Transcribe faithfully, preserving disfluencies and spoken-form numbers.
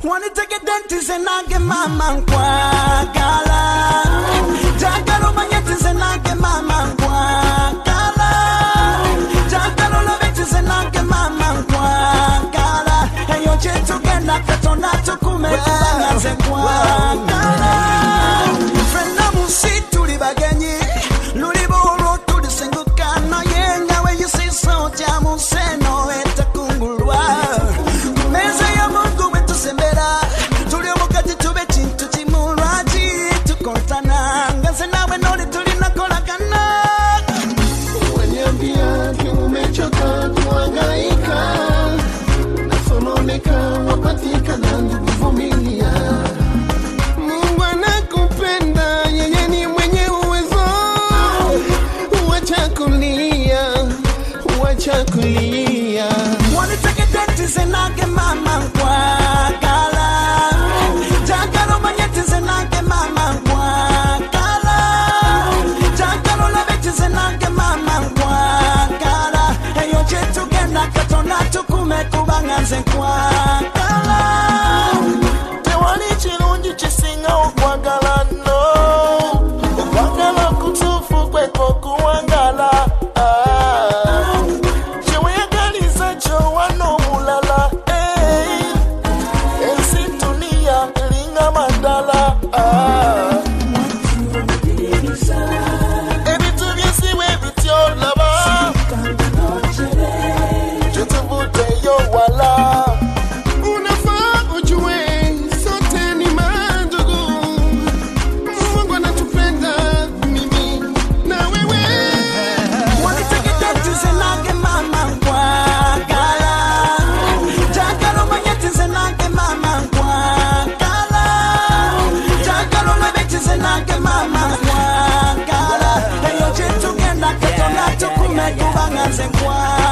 Waniteke dentist nage mama nkwagala Jagalo manyete nage mama nkwagala Jagalo lovete nage mama nkwagala Eyo chetu genda katona tukume kubanga ze nkwagala Frena musitu libagenyi Luliboro tulisenguka na yenga we you see so jamu seno etakungulwa Meza ya mungu wetu sembera Tulio mukati tube chintu chimuraji Tukontana Ngase nawe noli tulina kolakana Wanyambia kiumechoka kuangaika Nasononeka wapatika na ndukuvumilia Mungu anakupenda yeye ni mwenye uwezo Wacha kulia Wacha kulia Waniteke dentist nage mama nkwagala Jagalo manyete nage mama nkwagala Jagalo lovete nage mama nkwagala Eyo chetu genda katona tukume kubanga nze nkwagala Tewali chirungi chisinga okwagala no Okwagala kutufu kweko kuwangala ah. Chewegaliza chowano mulala eh. Ensi dunia linga mandala ah. Ebitu byesiwe bityolaba Jutubute yo wala Unafaa ujue sote ni mandugu Mungu anatupenda mimi na wewe Waniteke dentist nage mama nkwagala Jagalo manyete nage mama nkwagala Jagalo lovete nage mama nkwagala Eyo chetu genda katona tukume kubanga nze nkwagala